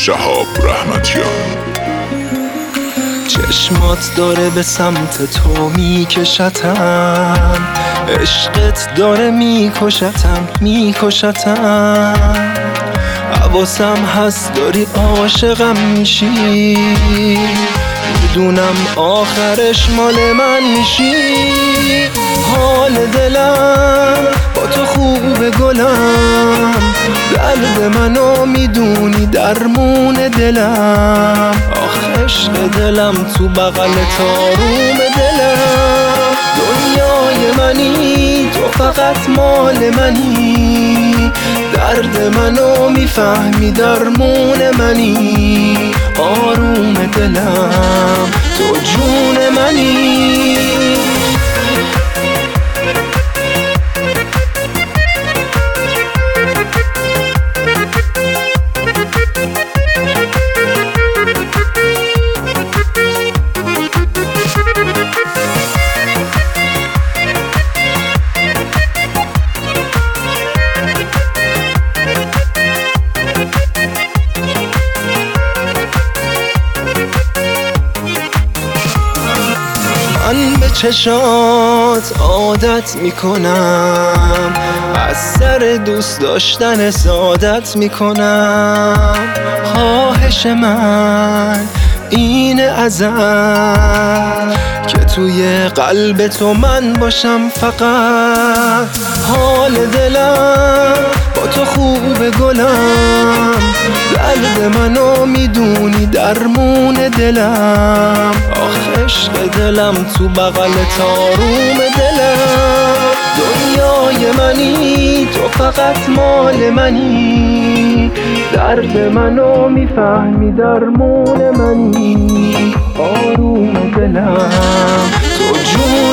شهاب رحمتیان. چشمات داره به سمت تو میکشتم، عشقت داره میکشتم. حواسم هست داری عاشقم میشی، میدونم آخرش مال من میشی. حال دلم با تو خوبه گلم، درد منو میدونی درمون دلم. آخ عشق دلم تو بغلت آروم دلم. دنیای منی تو فقط مال منی، درد منو میفهمی درمون منی. آروم دلم تو جون منی. من به چشات عادت میکنم، از سر دوست داشتن سعادت میکنم. خواهش من اینه ازت که توی قلب تو من باشم فقط. حال دلم با تو خوبه گلم، درد منو میدونی درمون دلم. آخ عشق دلم تو بغلت آروم دلم. دنیای منی تو فقط مال منی، درد منو میفهمی درمون منی. آروم دلم تو جون